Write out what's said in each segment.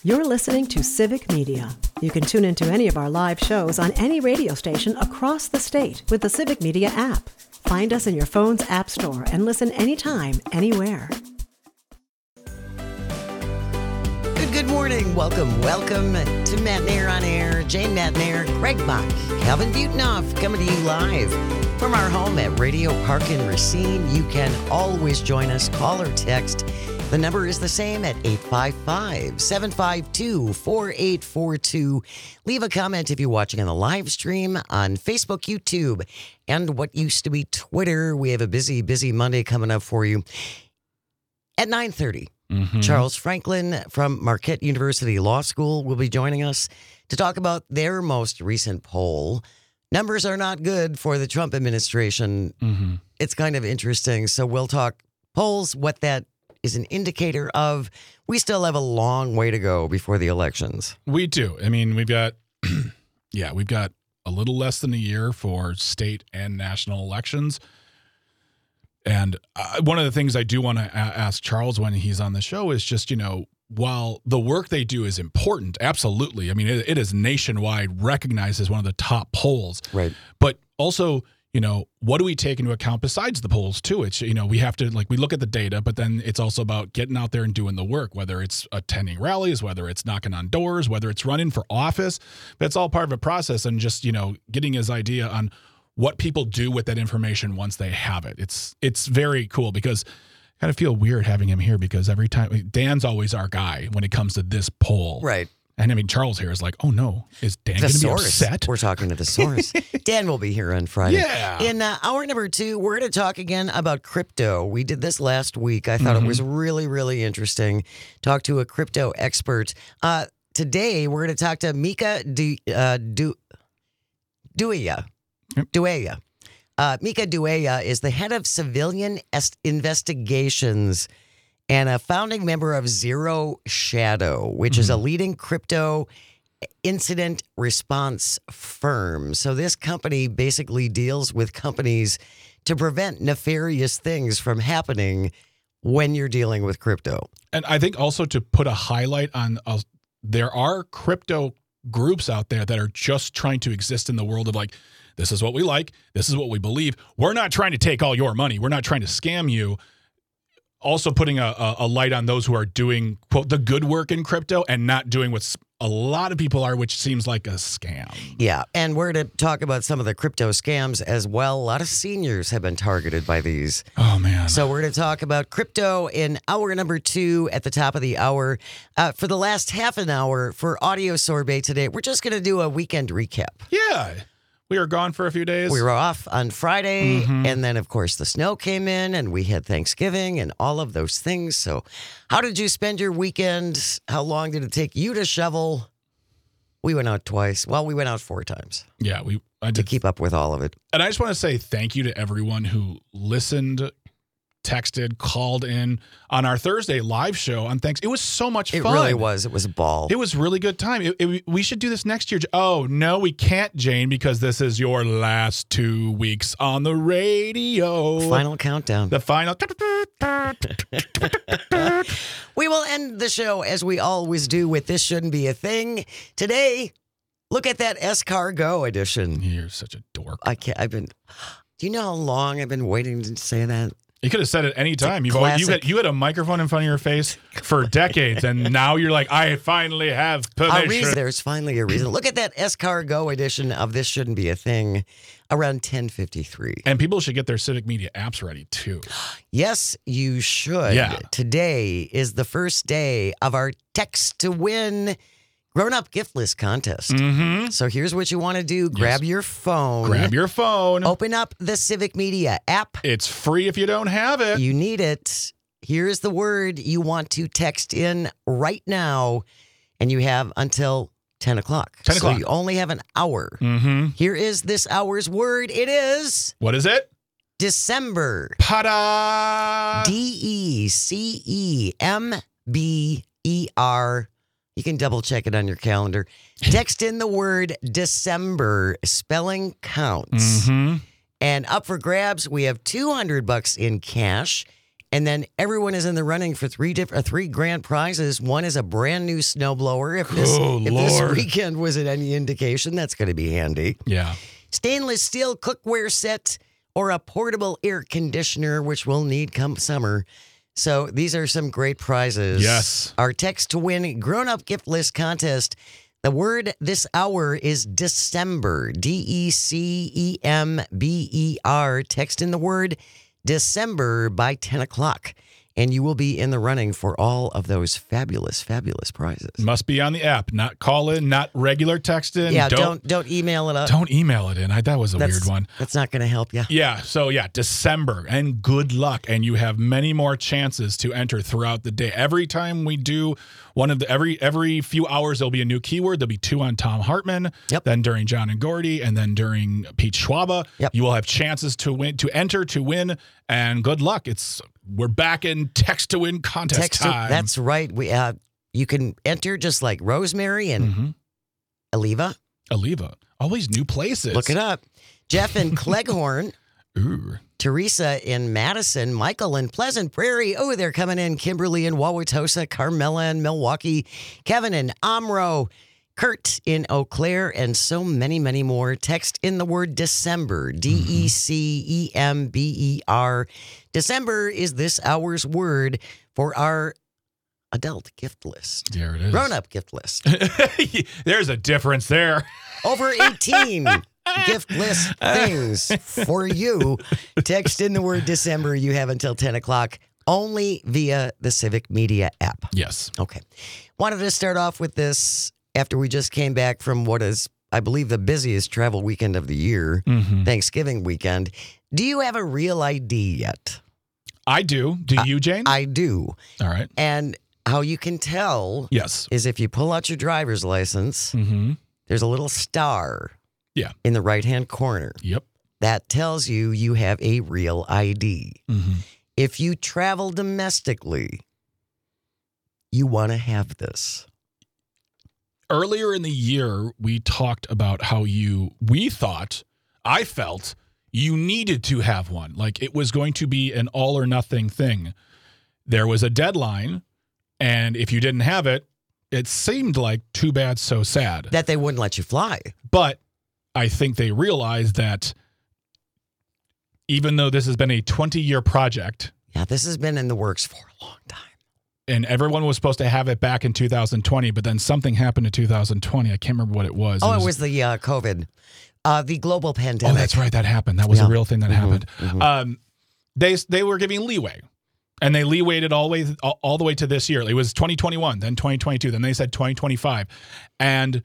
You're listening to Civic Media. You can tune into any of our live shows on any radio station across the state with the Civic Media app. Find us in your phone's app store and listen anytime, anywhere. Good morning. Welcome to Matt Nair on Air. Jane Matt Nair, Greg Bach, Calvin Butenhoff coming to you live from our home at Radio Park in Racine. You can always join us, call or text. The number is the same at 855-752-4842. Leave a comment if you're watching on the live stream on Facebook, YouTube, and what used to be Twitter. We have a busy Monday coming up for you. At 9:30, Charles Franklin from Marquette University Law School will be joining us to talk about their most recent poll. Numbers are not good for the Trump administration. It's kind of interesting. So we'll talk polls, what that is an indicator of. We still have a long way to go before the elections. We do. I mean, we've got, we've got a little less than a year for state and national elections. And one of the things I do want to ask Charles when he's on the show is just, while the work they do is important, absolutely. I mean, it is nationwide recognized as one of the top polls. Right. But also, what do we take into account besides the polls too? It's, we have to, we look at the data, but then it's also about getting out there and doing the work, whether it's attending rallies, whether it's knocking on doors, whether it's running for office. But it's all part of a process, and just, getting his idea on what people do with that information once they have it. It's very cool, because I kind of feel weird having him here, because every time Dan's always our guy when it comes to this poll. Right. And I mean, Charles here is like, oh no, is Dan going to be upset? We're talking to the source. Dan will be here on Friday. Yeah. In hour number 2, we're going to talk again about crypto. We did this last week. I thought it was really, really interesting. Talk to a crypto expert. Today, we're going to talk to Mika Dueya. Mika Dueya is the head of civilian investigations and a founding member of Zero Shadow, which is a leading crypto incident response firm. So this company basically deals with companies to prevent nefarious things from happening when you're dealing with crypto. And I think also to put a highlight on, there are crypto groups out there that are just trying to exist in the world of this is what we like, this is what we believe. We're not trying to take all your money. We're not trying to scam you. Also putting a light on those who are doing, quote, the good work in crypto and not doing what a lot of people are, which seems like a scam. Yeah, and we're going to talk about some of the crypto scams as well. A lot of seniors have been targeted by these. Oh, man. So we're going to talk about crypto in hour number 2 at the top of the hour. For the last half an hour for Audio Sorbet today, we're just going to do a weekend recap. Yeah. We were gone for a few days. We were off on Friday, and then, of course, the snow came in, and we had Thanksgiving and all of those things. So how did you spend your weekend? How long did it take you to shovel? We went out twice. Well, we went out 4 times. Yeah, I did. To keep up with all of it. And I just want to say thank you to everyone who listened, texted, called in on our Thursday live show on Thanksgiving. It was so much fun. It really was. It was a ball. It was really good time. We should do this next year. Oh, no, we can't, Jane, because this is your last 2 weeks on the radio. Final countdown. The final. We will end the show as we always do with This Shouldn't Be a Thing. Today, look at that Escargot edition. You're such a dork. Do you know how long I've been waiting to say that? You could have said it any time. You had a microphone in front of your face for decades, and now you're like, I finally have permission. There's finally a reason. Look at that Escargot edition of This Shouldn't Be a Thing around 10:53. And people should get their Civic Media apps ready, too. Yes, you should. Yeah. Today is the first day of our Text to Win grown-up gift list contest. So here's what you want to do. Grab your phone. Open up the Civic Media app. It's free if you don't have it. You need it. Here's the word you want to text in right now, and you have until 10 o'clock. 10 o'clock. So you only have an hour. Here is this hour's word. It is... What is it? December. Pada! December. You can double check it on your calendar. Text in the word December. Spelling counts. And up for grabs, we have $200 in cash And then everyone is in the running for three grand prizes. One is a brand new snowblower. If this weekend was any indication, that's going to be handy. Yeah. Stainless steel cookware set or a portable air conditioner, which we'll need come summer. So these are some great prizes. Yes. Our text to win grown-up gift list contest. The word this hour is December. December. Text in the word December by 10 o'clock. And you will be in the running for all of those fabulous, fabulous prizes. Must be on the app, not call in, not regular text in. Yeah, don't email it up. Don't email it in. That was a weird one. That's not going to help you. Yeah. So December, and good luck. And you have many more chances to enter throughout the day. Every time we do one of the every few hours, there'll be a new keyword. There'll be 2 on Tom Hartman. Yep. Then during John and Gordy, and then during Pete Schwaba. Yep. You will have chances to enter, to win, and good luck. We're back in text to win contest time. That's right. You can enter just like Rosemary and Aliva. Always new places. Look it up. Jeff in Cleghorn. Ooh. Teresa in Madison. Michael in Pleasant Prairie. Oh, they're coming in. Kimberly in Wauwatosa. Carmela in Milwaukee. Kevin in Omro. Kurt in Eau Claire, and so many, many more. Text in the word December, December. December is this hour's word for our adult gift list. There it is. Grown-up gift list. There's a difference there. Over 18 gift list things for you. Text in the word December. You have until 10 o'clock, only via the Civic Media app. Yes. Okay. Wanted to start off with this after we just came back from what is, I believe, the busiest travel weekend of the year, Thanksgiving weekend. Do you have a real ID yet? I do. Do you, Jane? I do. All right. And how you can tell is if you pull out your driver's license, there's a little star in the right-hand corner. Yep. That tells you have a real ID. If you travel domestically, you want to have this. Earlier in the year, we talked about how I felt you needed to have one. Like it was going to be an all or nothing thing. There was a deadline, and if you didn't have it, it seemed like too bad, so sad. That they wouldn't let you fly. But I think they realized that even though this has been a 20-year project. Yeah, this has been in the works for a long time. And everyone was supposed to have it back in 2020, but then something happened in 2020. I can't remember what it was. It was the COVID, the global pandemic. Oh, that's right. That happened. That was a real thing that happened. They were giving leeway, and they leewayed it all the way to this year. It was 2021, then 2022, then they said 2025. And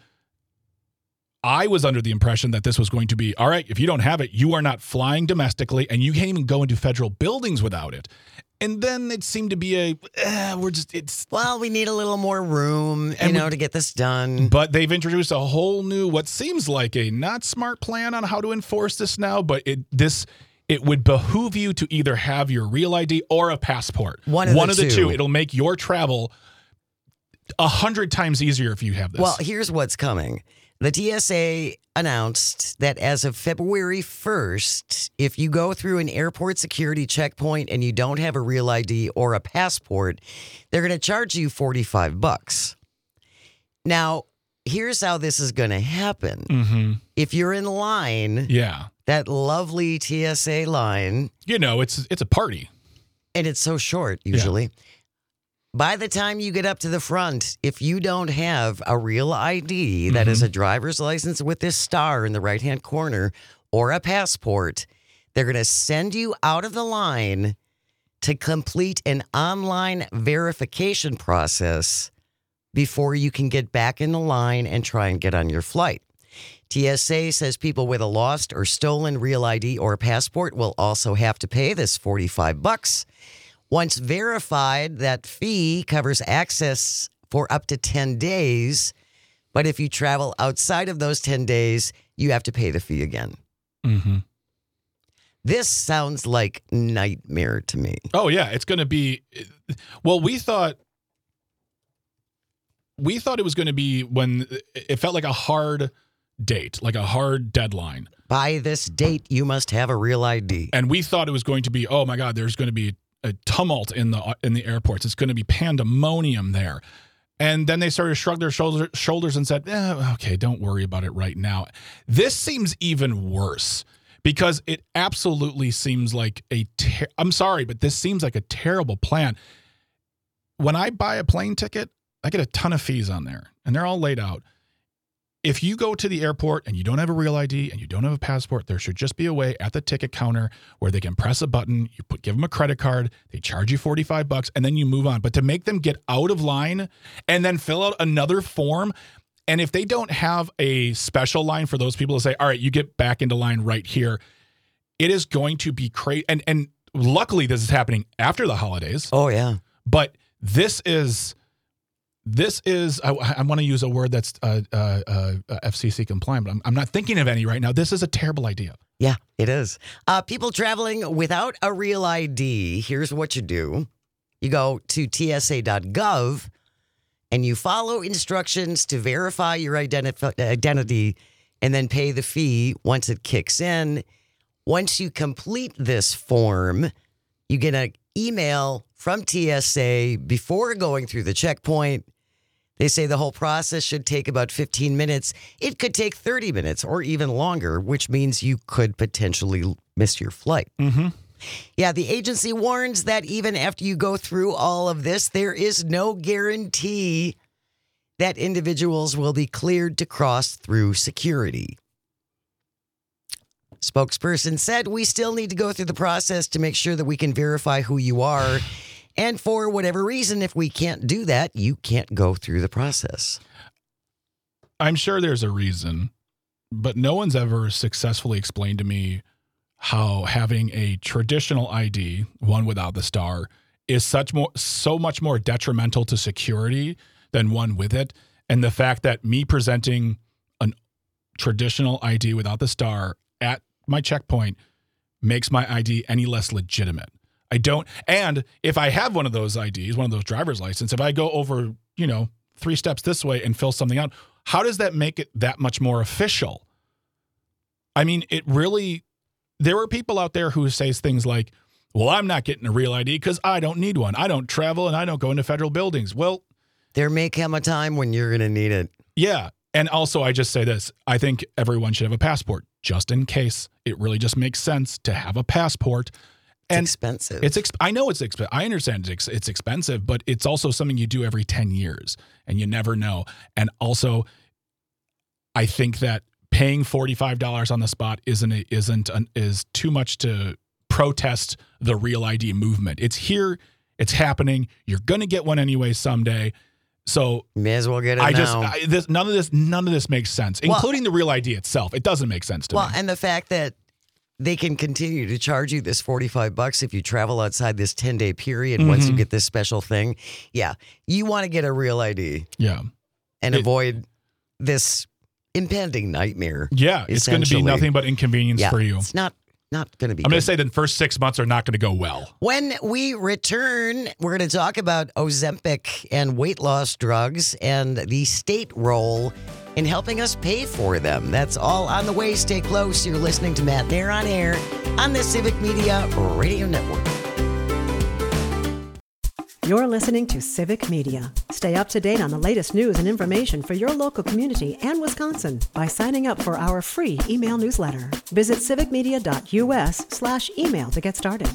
I was under the impression that this was going to be, all right, if you don't have it, you are not flying domestically, and you can't even go into federal buildings without it. And then it seemed to be we need a little more room, to get this done. But they've introduced a whole new, what seems like a not smart plan on how to enforce this now, but it would behoove you to either have your real ID or a passport. One of the two. It'll make your travel 100 times easier if you have this. Well, here's what's coming. The TSA announced that as of February 1st, if you go through an airport security checkpoint and you don't have a real ID or a passport, they're going to charge you $45. Now, here's how this is going to happen. If you're in line, that lovely TSA line, it's a party, and it's so short usually. Yeah. By the time you get up to the front, if you don't have a real ID that is a driver's license with this star in the right-hand corner or a passport, they're going to send you out of the line to complete an online verification process before you can get back in the line and try and get on your flight. TSA says people with a lost or stolen real ID or passport will also have to pay this $45. Once verified, that fee covers access for up to 10 days. But if you travel outside of those 10 days, you have to pay the fee again. This sounds like nightmare to me. Oh, yeah. It's going to be... Well, we thought it was going to be when it felt like a hard date, like a hard deadline. By this date, you must have a real ID. And we thought it was going to be, oh, my God, there's going to be a tumult in the airports. It's going to be pandemonium there. And then they started to shrug their shoulders and said, okay, don't worry about it right now. This seems even worse because it absolutely seems like I'm sorry, but this seems like a terrible plan. When I buy a plane ticket, I get a ton of fees on there, and they're all laid out. If you go to the airport and you don't have a real ID and you don't have a passport, there should just be a way at the ticket counter where they can press a button, give them a credit card, they charge you $45, and then you move on. But to make them get out of line and then fill out another form, and if they don't have a special line for those people to say, all right, you get back into line right here, it is going to be crazy. And luckily, this is happening after the holidays. Oh, yeah. But this is, I want to use a word that's FCC compliant, but I'm not thinking of any right now. This is a terrible idea. Yeah, it is. People traveling without a real ID, here's what you do. You go to tsa.gov and you follow instructions to verify your identity and then pay the fee once it kicks in. Once you complete this form, you get an email from TSA before going through the checkpoint. They say the whole process should take about 15 minutes. It could take 30 minutes or even longer, which means you could potentially miss your flight. Mm-hmm. Yeah, the agency warns that even after you go through all of this, there is no guarantee that individuals will be cleared to cross through security. Spokesperson said, we still need to go through the process to make sure that we can verify who you are. And for whatever reason, if we can't do that, you can't go through the process. I'm sure there's a reason, but no one's ever successfully explained to me how having a traditional ID, one without the star, is so much more detrimental to security than one with it. And the fact that me presenting a traditional ID without the star at my checkpoint makes my ID any less legitimate. I don't. And if I have one of those IDs, one of those driver's license, if I go over, 3 steps this way and fill something out, how does that make it that much more official? I mean, there are people out there who say things like, well, I'm not getting a real ID because I don't need one. I don't travel and I don't go into federal buildings. Well, there may come a time when you're going to need it. Yeah. And also, I just say this. I think everyone should have a passport just in case. It really just makes sense to have a passport. And expensive. I know it's expensive. I understand it's expensive, but it's also something you do every 10 years and you never know. And also, I think that paying $45 on the spot is too much to protest the Real ID movement. It's here. It's happening. You're going to get one anyway someday. So may as well get it now. None of this makes sense, including the Real ID itself. It doesn't make sense to me. Well, and the fact that they can continue to charge you this $45 if you travel outside this 10-day period once you get this special thing. Yeah, you want to get a Real ID. Yeah. And avoid this impending nightmare. Yeah, it's going to be nothing but inconvenience for you. It's not going to be I'm going to say the first 6 months are not going to go well. When we return, we're going to talk about Ozempic and weight loss drugs and the state role in helping us pay for them. That's all on the way. Stay close. You're listening to Matt Nair on Air on the Civic Media Radio Network. You're listening to Civic Media. Stay up to date on the latest news and information for your local community and Wisconsin by signing up for our free email newsletter. Visit civicmedia.us/email to get started.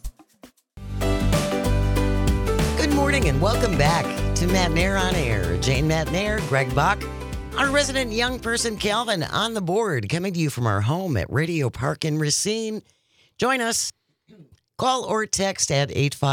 Good morning and welcome back to Matt Nair on Air. Jane Matt Nair, Greg Bach, our resident young person Calvin on the board, coming to you from our home at Radio Park in Racine. Join us. Call or text at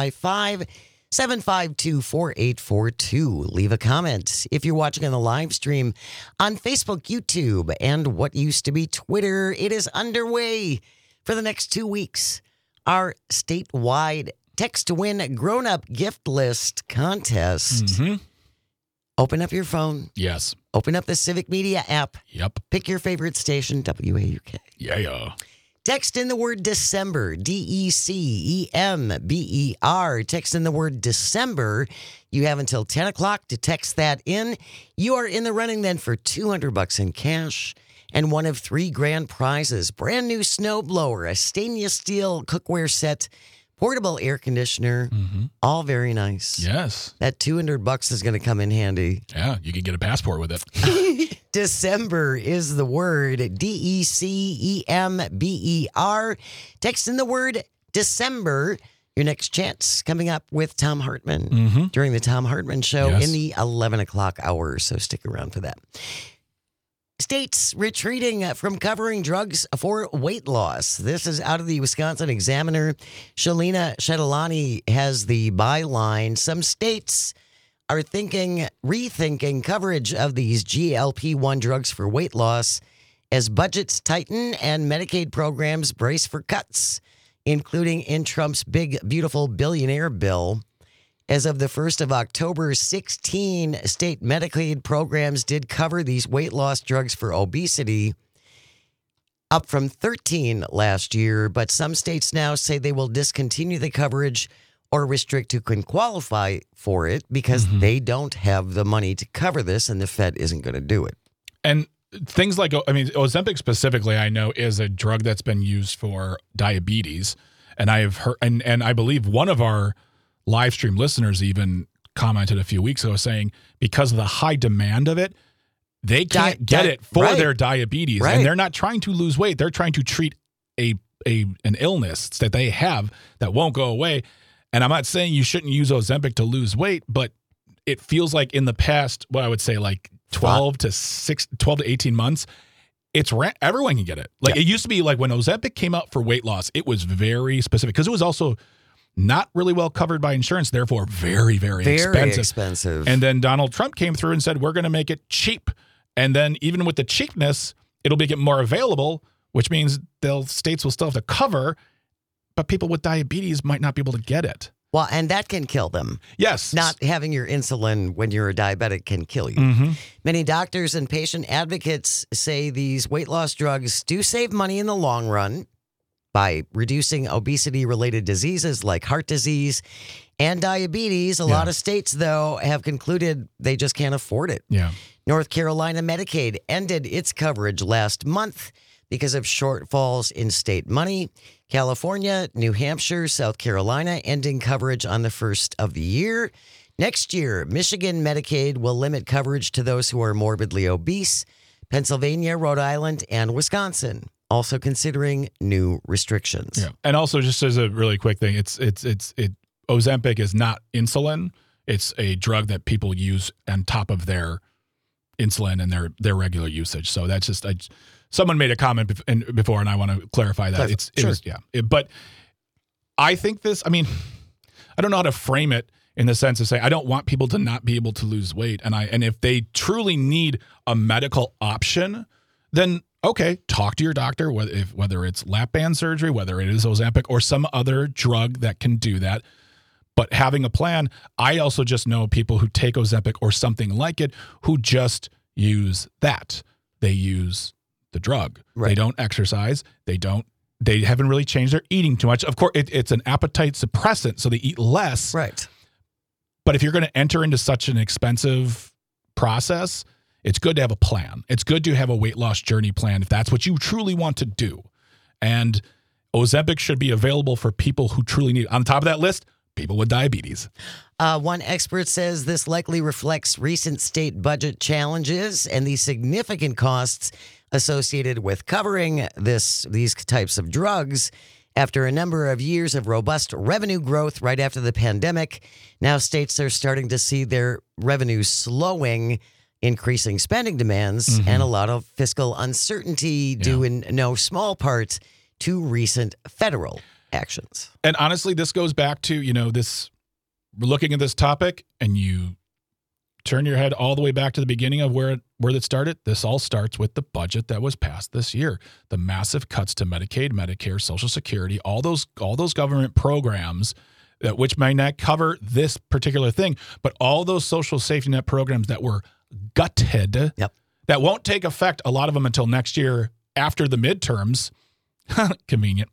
855-752-4842. Leave a comment if you're watching on the live stream on Facebook, YouTube, and what used to be Twitter. It is underway for the next 2 weeks. Our statewide text to win grown-up gift list contest. Mm-hmm. Open up your phone. Yes. Open up the Civic Media app. Yep. Pick your favorite station, WAUK. Yeah. Text in the word December, DECEMBER. Text in the word December. You have until 10 o'clock to text that in. You are in the running then for $200 in cash and one of 3 grand prizes. Brand new snowblower, a stainless steel cookware set, portable air conditioner, all very nice. Yes. That $200 is going to come in handy. Yeah, you can get a passport with it. December is the word, December. Text in the word December. Your next chance coming up with Tom Hartman during the Tom Hartman Show in the 11 o'clock hour. So stick around for that. States retreating from covering drugs for weight loss. This is out of the Wisconsin Examiner. Shalina Shetalani has the byline. Some states are rethinking coverage of these GLP-1 drugs for weight loss as budgets tighten and Medicaid programs brace for cuts, including in Trump's big, beautiful billionaire bill. As of the 1st of October, 16 state Medicaid programs did cover these weight loss drugs for obesity, up from 13 last year. But some states now say they will discontinue the coverage or restrict who can qualify for it because they don't have the money to cover this and the Fed isn't going to do it. And things like, I mean, Ozempic specifically, I know is a drug that's been used for diabetes. And I have heard, and I believe one of our live stream listeners even commented a few weeks ago saying because of the high demand of it, they can't get it for their diabetes. Right. And they're not trying to lose weight. They're trying to treat an illness that they have that won't go away. And I'm not saying you shouldn't use Ozempic to lose weight, but it feels like in the past, what I would say like 12 to 18 months, everyone can get it. Like it used to be like when Ozempic came out for weight loss, it was very specific because it was also not really well covered by insurance, therefore very, very expensive. And then Donald Trump came through and said, we're going to make it cheap. And then even with the cheapness, it'll get more available, which means states will still have to cover, but people with diabetes might not be able to get it. Well, and that can kill them. Yes. Not having your insulin when you're a diabetic can kill you. Many doctors and patient advocates say these weight loss drugs do save money in the long run by reducing obesity-related diseases like heart disease and diabetes. A lot of states, though, have concluded they just can't afford it. Yeah. North Carolina Medicaid ended its coverage last month because of shortfalls in state money. California, New Hampshire, South Carolina ending coverage on the 1st of the year. Next year, Michigan Medicaid will limit coverage to those who are morbidly obese. Pennsylvania, Rhode Island, and Wisconsin also considering new restrictions. Yeah. And also just as a really quick thing, Ozempic is not insulin. It's a drug that people use on top of their insulin and their regular usage. So that's just, someone made a comment before and I want to clarify that. But I think I don't know how to frame it in the sense of say, I don't want people to not be able to lose weight. And if they truly need a medical option, then okay, talk to your doctor, whether it's lap band surgery, whether it is Ozempic or some other drug that can do that. But having a plan, I also just know people who take Ozempic or something like it who just use that. They use the drug. Right. They don't exercise. They haven't really changed their eating too much. Of course, it's an appetite suppressant, so they eat less. Right. But if you're going to enter into such an expensive process, it's good to have a plan. It's good to have a weight loss journey plan if that's what you truly want to do. And Ozempic should be available for people who truly need it. On top of that list, people with diabetes. One expert says this likely reflects recent state budget challenges and the significant costs associated with covering these types of drugs. After a number of years of robust revenue growth right after the pandemic, now states are starting to see their revenues slowing, increasing spending demands, and a lot of fiscal uncertainty due in no small part to recent federal actions. And honestly, this goes back to, looking at this topic and you turn your head all the way back to the beginning of where it started. This all starts with the budget that was passed this year. The massive cuts to Medicaid, Medicare, Social Security, all those government programs which may not cover this particular thing, but all those social safety net programs that were gutted, that won't take effect, a lot of them until next year after the midterms. Convenient.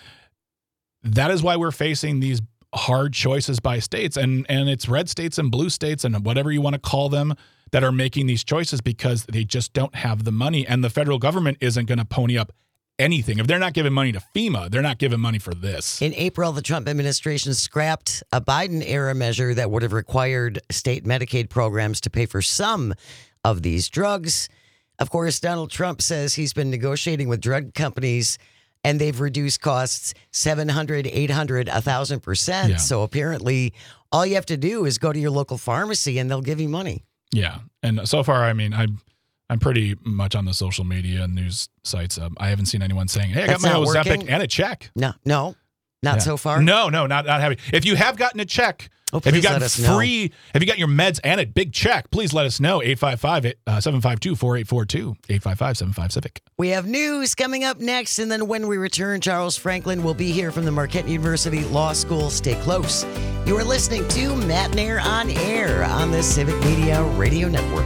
That is why we're facing these hard choices by states, and it's red states and blue states and whatever you want to call them that are making these choices because they just don't have the money, and the federal government isn't going to pony up anything. If they're not giving money to FEMA, they're not giving money for this. In April, the Trump administration scrapped a Biden-era measure that would have required state Medicaid programs to pay for some of these drugs. Of course, Donald Trump says he's been negotiating with drug companies and they've reduced costs 700, 800, 1,000%. Yeah. So apparently all you have to do is go to your local pharmacy and they'll give you money. Yeah. And so far, I mean, I'm pretty much on the social media and news sites. I haven't seen anyone saying, hey, I got That's my not Ozempic working? and a check. No, not so far. No, not having. If you have gotten a check, if you please got let us know. if you got your meds and a big check, please let us know. 855-752-4842. 855-75-CIVIC. We have news coming up next, and then when we return, Charles Franklin will be here from the Marquette University Law School. Stay close. You are listening to Matt Nair on Air on the Civic Media Radio Network.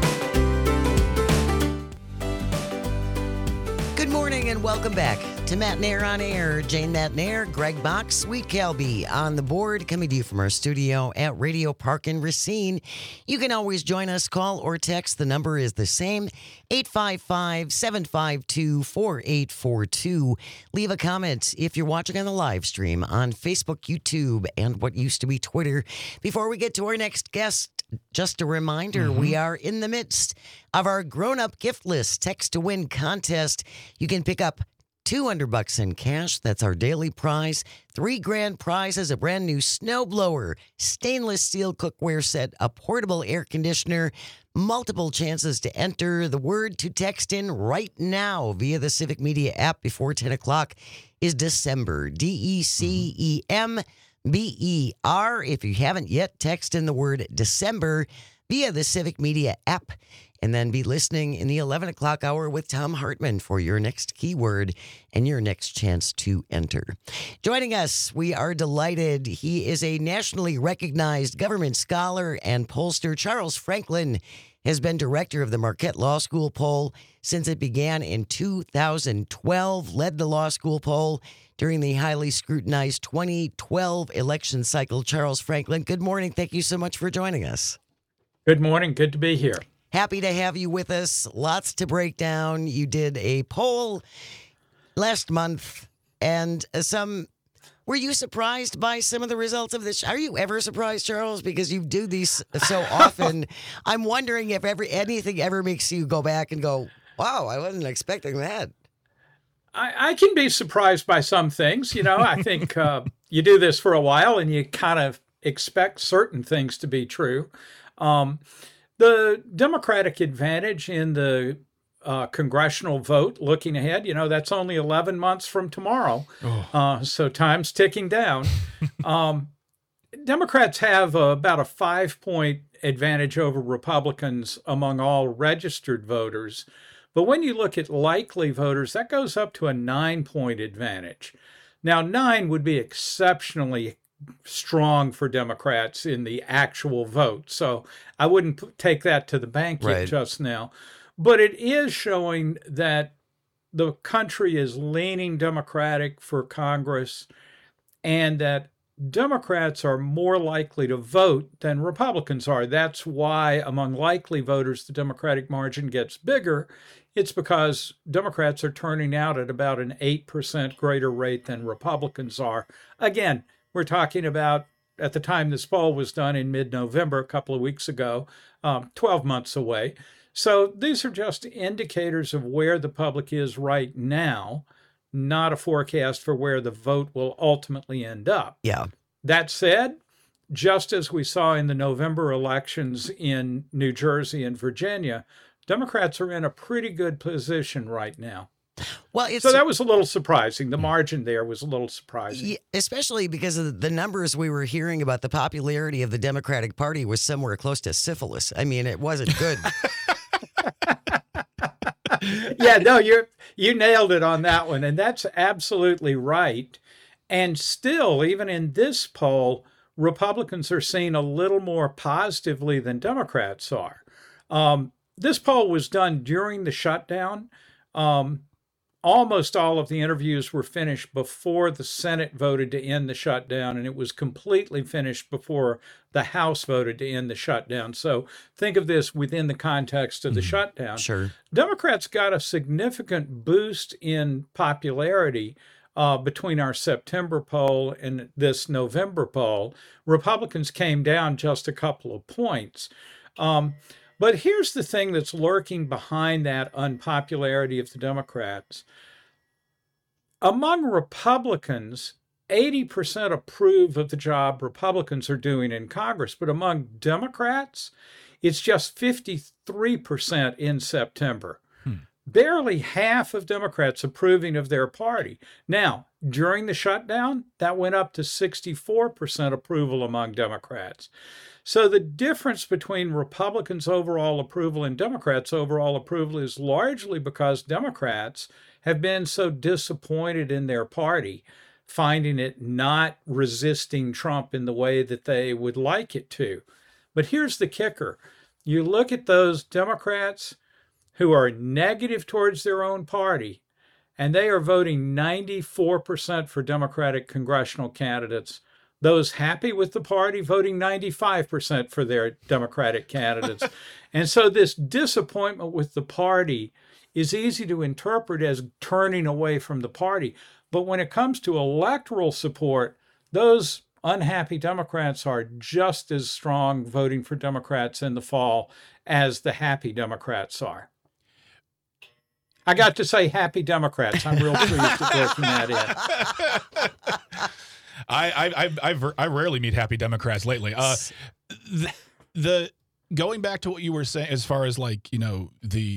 Good morning and welcome back to Matt Nair on Air. Jane Matt Nair, Greg Bach, Sweet Calby on the board, coming to you from our studio at Radio Park in Racine. You can always join us, call or text. The number is the same, 855-752-4842. Leave a comment if you're watching on the live stream on Facebook, YouTube, and what used to be Twitter. Before we get to our next guest, just a reminder, we are in the midst of our grown-up gift list text to win contest. You can pick up $200 in cash. That's our daily prize. $3,000 prizes, a brand new snowblower, stainless steel cookware set, a portable air conditioner, multiple chances to enter. The word to text in right now via the Civic Media app before 10 o'clock is December. DECEMBER. If you haven't yet, text in the word December via the Civic Media app. And then be listening in the 11 o'clock hour with Tom Hartman for your next keyword and your next chance to enter. Joining us, we are delighted. He is a nationally recognized government scholar and pollster. Charles Franklin has been director of the Marquette Law School poll since it began in 2012, led the law school poll during the highly scrutinized 2012 election cycle. Charles Franklin, good morning. Thank you so much for joining us. Good morning. Good to be here. Happy to have you with us. Lots to break down. You did a poll last month, and were you surprised by some of the results of this? Are you ever surprised, Charles? Because you do these so often. I'm wondering if anything ever makes you go back and go, wow, I wasn't expecting that. I can be surprised by some things. You know, I think you do this for a while and you kind of expect certain things to be true. The Democratic advantage in the congressional vote looking ahead, you know, that's only 11 months from tomorrow. So time's ticking down. Democrats have about a 5-point advantage over Republicans among all registered voters. But when you look at likely voters, that goes up to a 9-point advantage. Now, 9 would be exceptionally strong for Democrats in the actual vote. So I wouldn't take that to the bank yet just now. But it is showing that the country is leaning Democratic for Congress and that Democrats are more likely to vote than Republicans are. That's why among likely voters, the Democratic margin gets bigger. It's because Democrats are turning out at about an 8% greater rate than Republicans are. Again, we're talking about, at the time this poll was done in mid-November, a couple of weeks ago, 12 months away. So these are just indicators of where the public is right now, not a forecast for where the vote will ultimately end up. Yeah. That said, just as we saw in the November elections in New Jersey and Virginia, Democrats are in a pretty good position right now. Well, so that was a little surprising. The margin there was a little surprising. Yeah, especially because of the numbers we were hearing about the popularity of the Democratic Party was somewhere close to syphilis. I mean, it wasn't good. Yeah, no, you nailed it on that one. And that's absolutely right. And still, even in this poll, Republicans are seen a little more positively than Democrats are. This poll was done during the shutdown. almost all of the interviews were finished before the Senate voted to end the shutdown, and it was completely finished before the House voted to end the shutdown. So think of this within the context of the shutdown. Sure. Democrats got a significant boost in popularity between our September poll and this November poll. Republicans came down just a couple of points. But here's the thing that's lurking behind that unpopularity of the Democrats. Among Republicans, 80% approve of the job Republicans are doing in Congress, but among Democrats, it's just 53% in September. Barely half of Democrats approving of their party. Now, during the shutdown, that went up to 64% approval among Democrats. So the difference between Republicans' overall approval and Democrats' overall approval is largely because Democrats have been so disappointed in their party, finding it not resisting Trump in the way that they would like it to. But here's the kicker. You look at those Democrats who are negative towards their own party, and they are voting 94% for Democratic congressional candidates. Those happy with the party voting 95% for their Democratic candidates. And so this disappointment with the party is easy to interpret as turning away from the party. But when it comes to electoral support, those unhappy Democrats are just as strong voting for Democrats in the fall as the happy Democrats are. I got to say happy Democrats. I'm real pleased at working that in. I rarely meet happy Democrats lately. The going back to what you were saying as far as like, you know,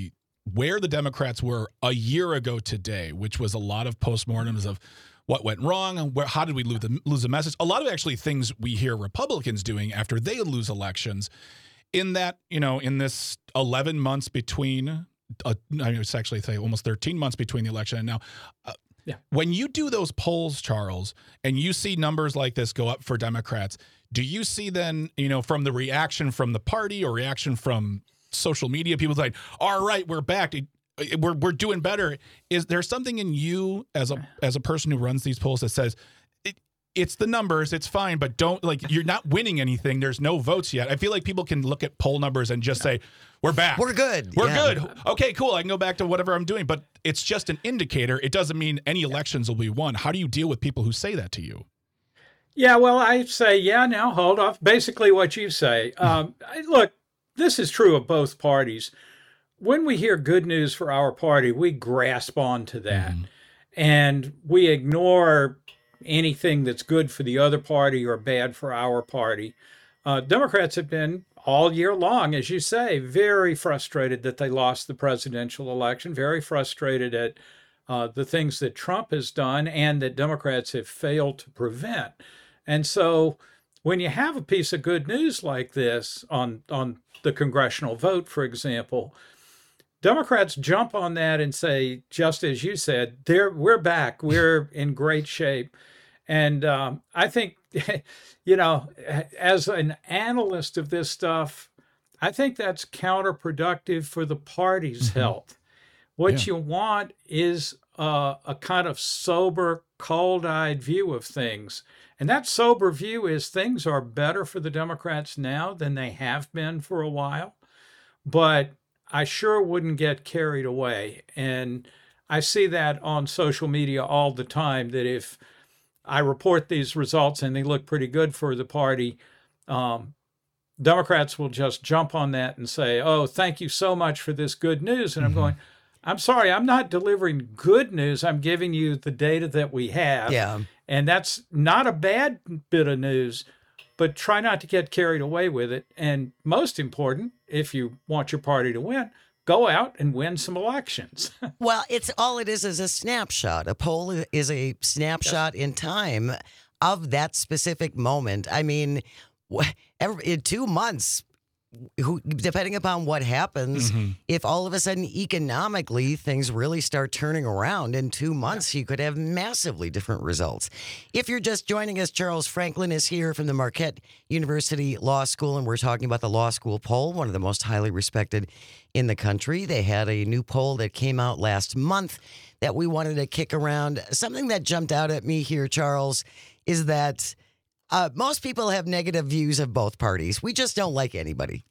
where the Democrats were a year ago today, which was a lot of postmortems of what went wrong and how did we lose the message. A lot of actually things we hear Republicans doing after they lose elections in that, you know, in this 11 months between it's actually almost 13 months between the election and now. When you do those polls, Charles, and you see numbers like this go up for Democrats, do you see then, you know, from the reaction from the party or reaction from social media, people like, all right, we're back. We're doing better. Is there something in you as a person who runs these polls that says, it's the numbers, it's fine, but don't, like, you're not winning anything. There's no votes yet. I feel like people can look at poll numbers and just say, we're back. We're good. We're good. Okay, cool. I can go back to whatever I'm doing, but it's just an indicator. It doesn't mean any elections will be won. How do you deal with people who say that to you? Yeah, well, I say, now hold off. Basically what you say. Look, this is true of both parties. When we hear good news for our party, we grasp onto that. And we ignore anything that's good for the other party or bad for our party. Democrats have been all year long, as you say, very frustrated that they lost the presidential election, very frustrated at the things that Trump has done and that Democrats have failed to prevent. And so when you have a piece of good news like this on the congressional vote, for example, Democrats jump on that and say, just as you said, we're back, we're in great shape. And I think, you know, as an analyst of this stuff, I think that's counterproductive for the party's health. What you want is a kind of sober, cold-eyed view of things. And that sober view is things are better for the Democrats now than they have been for a while. But I sure wouldn't get carried away. And I see that on social media all the time, that if I report these results and they look pretty good for the party, Democrats will just jump on that and say, oh, thank you so much for this good news. And I'm going, I'm sorry, I'm not delivering good news. I'm giving you the data that we have. Yeah. And that's not a bad bit of news, but try not to get carried away with it. And most important, if you want your party to win, go out and win some elections. Well, it is a snapshot. A poll is a snapshot in time of that specific moment. I mean, in 2 months, depending upon what happens, if all of a sudden economically things really start turning around in 2 months, you could have massively different results. If you're just joining us, Charles Franklin is here from the Marquette University Law School, and we're talking about the law school poll, one of the most highly respected in the country. They had a new poll that came out last month that we wanted to kick around. Something that jumped out at me here, Charles, is that most people have negative views of both parties. We just don't like anybody.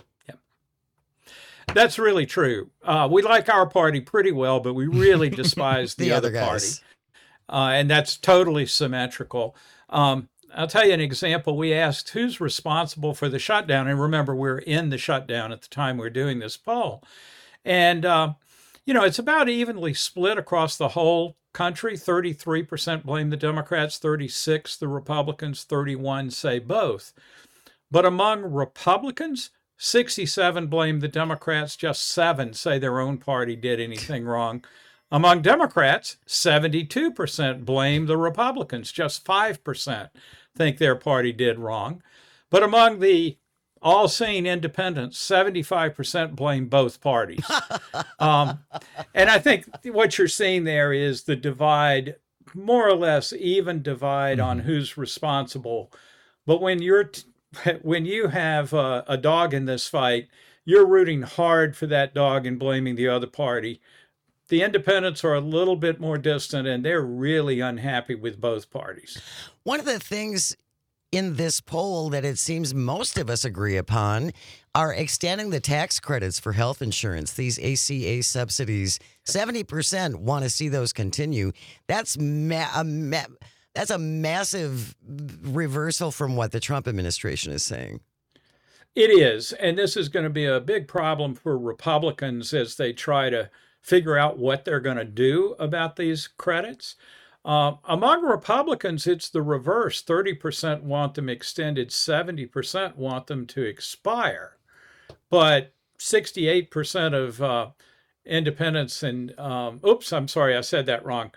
That's really true. We like our party pretty well, but we really despise the other party. And that's totally symmetrical. I'll tell you an example. We asked who's responsible for the shutdown. And remember, we're in the shutdown at the time we're doing this poll. And, it's about evenly split across the whole country. 33% blame the Democrats, 36% the Republicans, 31% say both. But among Republicans, 67 blame the Democrats, just 7 say their own party did anything wrong. Among Democrats, 72% blame the Republicans, just 5% think their party did wrong. But among the all-sane independents, 75% blame both parties. And I think what you're seeing there is the divide, more or less even divide on who's responsible. But when you have a dog in this fight, you're rooting hard for that dog and blaming the other party. The independents are a little bit more distant, and they're really unhappy with both parties. One of the things in this poll that it seems most of us agree upon are extending the tax credits for health insurance, these ACA subsidies. 70% want to see those continue. That's a massive reversal from what the Trump administration is saying. It is. And this is going to be a big problem for Republicans as they try to figure out what they're going to do about these credits. Among Republicans, it's the reverse. 30% want them extended, 70% want them to expire. But 68% of independents and, I'm sorry, I said that wrong.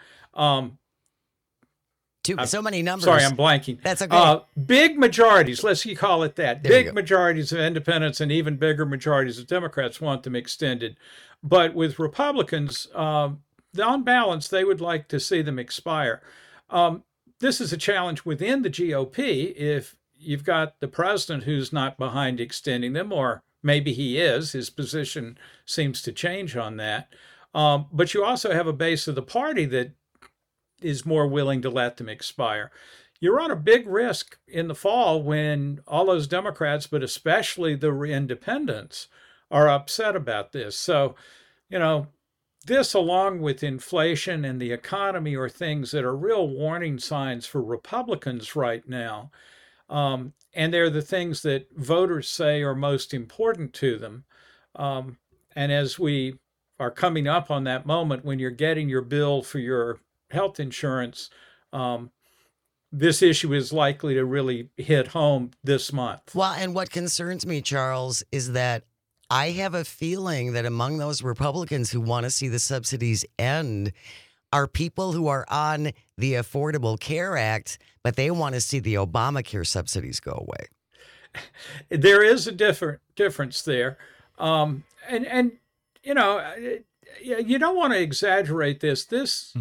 So many numbers. Sorry, I'm blanking. That's okay. Big majorities, let's call it that. There Big majorities of independents and even bigger majorities of Democrats want them extended. But with Republicans, on balance, they would like to see them expire. This is a challenge within the GOP. If you've got the president who's not behind extending them, or maybe he is, his position seems to change on that. But you also have a base of the party that is more willing to let them expire. You're on a big risk in the fall when all those Democrats, but especially the independents, are upset about this. So, this along with inflation and the economy are things that are real warning signs for Republicans right now. And they're the things that voters say are most important to them. And as we are coming up on that moment when you're getting your bill for your health insurance, this issue is likely to really hit home this month. Well, and what concerns me, Charles, is that I have a feeling that among those Republicans who want to see the subsidies end are people who are on the Affordable Care Act, but they want to see the Obamacare subsidies go away. There is a difference there. You don't want to exaggerate this. This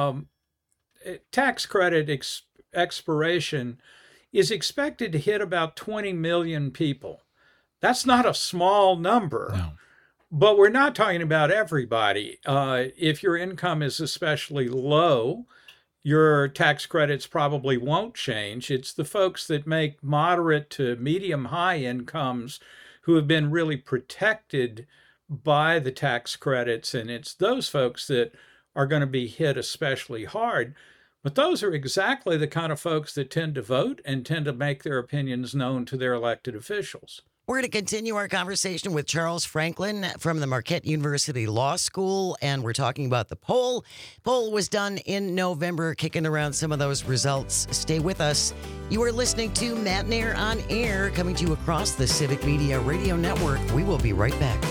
tax credit expiration is expected to hit about 20 million people. That's not a small number, No. But we're not talking about everybody. If your income is especially low, your tax credits probably won't change. It's the folks that make moderate to medium high incomes who have been really protected by the tax credits, and it's those folks that are going to be hit especially hard. But those are exactly the kind of folks that tend to vote and tend to make their opinions known to their elected officials. We're going to continue our conversation with Charles Franklin from the Marquette University Law School, and we're talking about the poll. Poll was done in November, kicking around some of those results. Stay with us. You are listening to Matt and Air on Air, coming to you across the Civic Media Radio Network. We will be right back.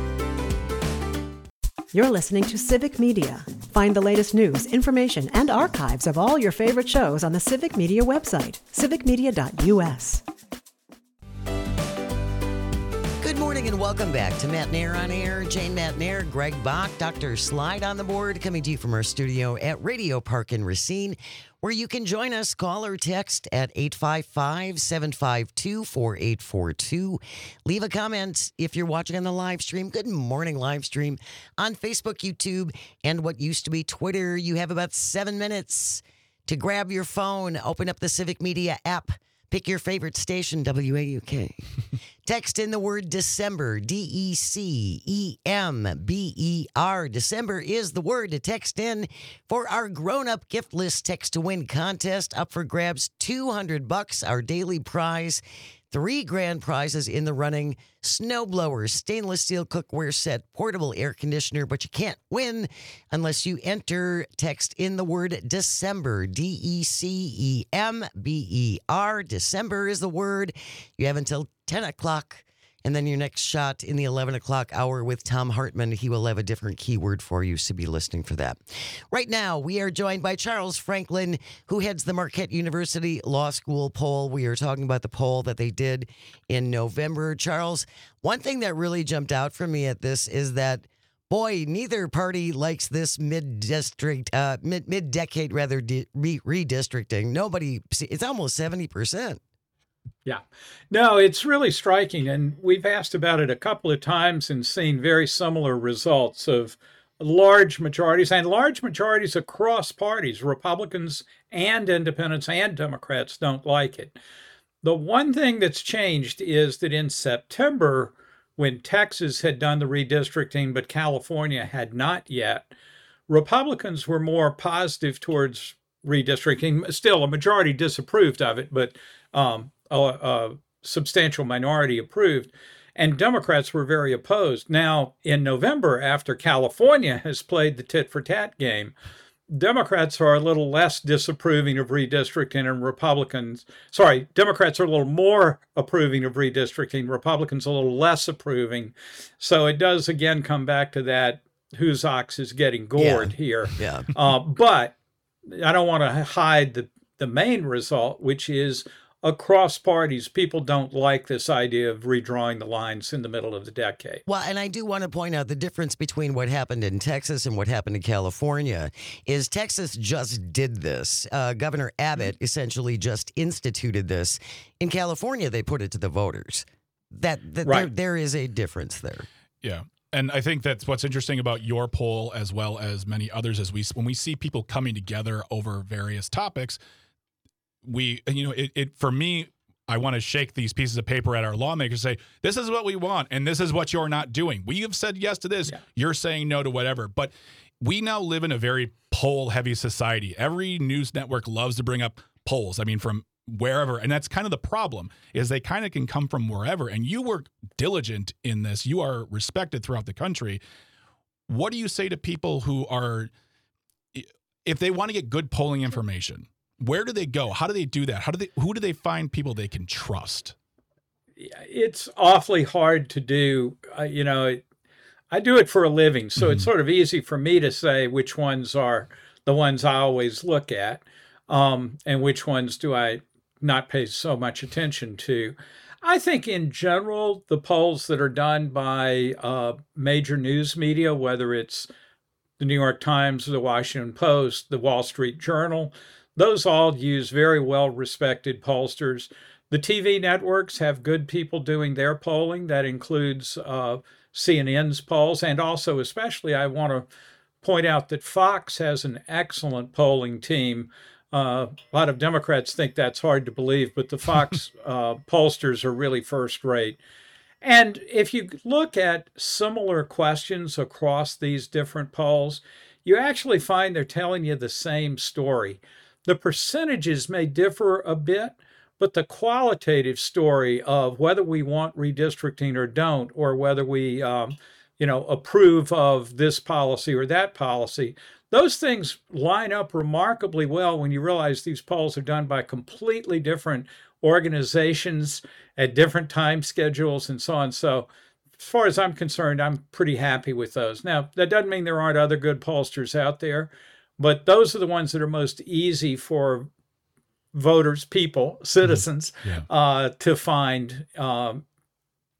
You're listening to Civic Media. Find the latest news, information, and archives of all your favorite shows on the Civic Media website, civicmedia.us. Good morning morning and welcome back to Matt Nair on Air. Jane Matt Nair, Greg Bach, Dr. Slide on the board, coming to you from our studio at Radio Park in Racine, where you can join us. Call or text at 855-752-4842. Leave a comment if you're watching on the live stream. Good morning live stream on Facebook, YouTube, and what used to be Twitter. You have about 7 minutes to grab your phone, open up the Civic Media app, pick your favorite station, WAUK. Text in the word December, DECEMBER. December is the word to text in for our grown-up gift list text to win contest. Up for grabs, $200, our daily prize. 3 grand prizes in the running: snowblower, stainless steel cookware set, portable air conditioner, but you can't win unless you enter. Text in the word December, DECEMBER. December is the word. You have until 10 o'clock. And then your next shot in the 11 o'clock hour with Tom Hartman. He will have a different keyword for you, so be listening for that. Right now, we are joined by Charles Franklin, who heads the Marquette University Law School poll. We are talking about the poll that they did in November. Charles, one thing that really jumped out for me at this is that, boy, neither party likes this mid-decade redistricting. Nobody, it's almost 70%. Yeah. No, it's really striking. And we've asked about it a couple of times and seen very similar results of large majorities across parties. Republicans and independents and Democrats don't like it. The one thing that's changed is that in September, when Texas had done the redistricting, but California had not yet, Republicans were more positive towards redistricting. Still, a majority disapproved of it, but a substantial minority approved, and Democrats were very opposed. Now, in November, after California has played the tit-for-tat game, Democrats are a little less disapproving of redistricting, and Democrats are a little more approving of redistricting, Republicans a little less approving. So it does again come back to that whose ox is getting gored here. Yeah. But I don't want to hide the main result, which is across parties, people don't like this idea of redrawing the lines in the middle of the decade. Well, and I do want to point out the difference between what happened in Texas and what happened in California is Texas just did this. Governor Abbott essentially just instituted this. In California, they put it to the voters. Right. There is a difference there. Yeah. And I think that's what's interesting about your poll, as well as many others, is when we see people coming together over various topics, for me, I want to shake these pieces of paper at our lawmakers and say, this is what we want, and this is what you're not doing. We have said yes to this. Yeah. You're saying no to whatever. But we now live in a very poll-heavy society. Every news network loves to bring up polls. I mean, from wherever. And that's kind of the problem, is they kind of can come from wherever. And you were diligent in this. You are respected throughout the country. What do you say to people who are, if they want to get good polling information, where do they go? How do they do that? Who do they find people they can trust? It's awfully hard to do. I do it for a living, so it's sort of easy for me to say which ones are the ones I always look at, and which ones do I not pay so much attention to. I think in general, the polls that are done by major news media, whether it's the New York Times, the Washington Post, the Wall Street Journal, those all use very well-respected pollsters. The TV networks have good people doing their polling. That includes CNN's polls. And also, especially, I want to point out that Fox has an excellent polling team. A lot of Democrats think that's hard to believe, but the Fox pollsters are really first-rate. And if you look at similar questions across these different polls, you actually find they're telling you the same story. The percentages may differ a bit, but the qualitative story of whether we want redistricting or don't, or whether we, approve of this policy or that policy, those things line up remarkably well when you realize these polls are done by completely different organizations at different time schedules and so on. So as far as I'm concerned, I'm pretty happy with those. Now, that doesn't mean there aren't other good pollsters out there, but those are the ones that are most easy for voters, people, citizens, to find,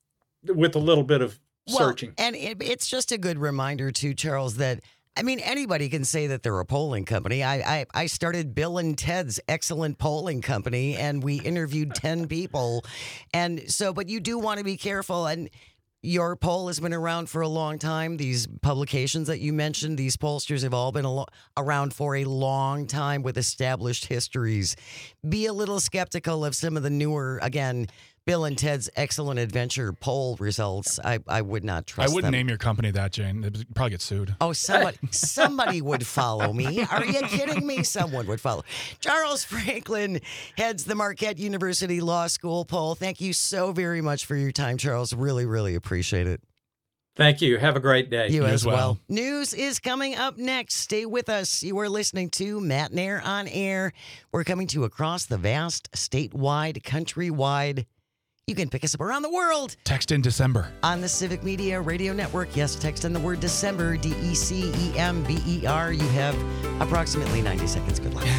with a little bit of searching. And it's just a good reminder too, Charles, that I mean, anybody can say that they're a polling company. I started Bill and Ted's Excellent Polling Company, and we interviewed 10 people. And so, but you do want to be careful. And your poll has been around for a long time. These publications that you mentioned, these pollsters have all been around for a long time with established histories. Be a little skeptical of some of the newer, again, Bill and Ted's Excellent Adventure poll results. I would not trust them. I wouldn't name your company that, Jane. It'd probably get sued. Oh, somebody would follow me. Are you kidding me? Someone would follow. Charles Franklin heads the Marquette University Law School poll. Thank you so very much for your time, Charles. Really, really appreciate it. Thank you. Have a great day. You as well. News is coming up next. Stay with us. You are listening to Matt and Air on Air. We're coming to you across the vast, statewide, countrywide. You can pick us up around the world. Text in December. On the Civic Media Radio Network. Yes, text in the word December, DECEMBER. You have approximately 90 seconds. Good luck.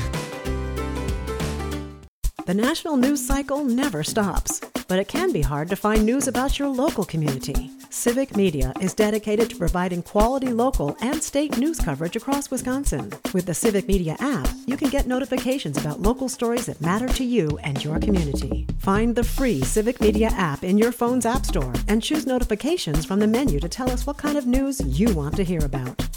The national news cycle never stops, but it can be hard to find news about your local community. Civic Media is dedicated to providing quality local and state news coverage across Wisconsin. With the Civic Media app, you can get notifications about local stories that matter to you and your community. Find the free Civic Media app in your phone's app store and choose notifications from the menu to tell us what kind of news you want to hear about.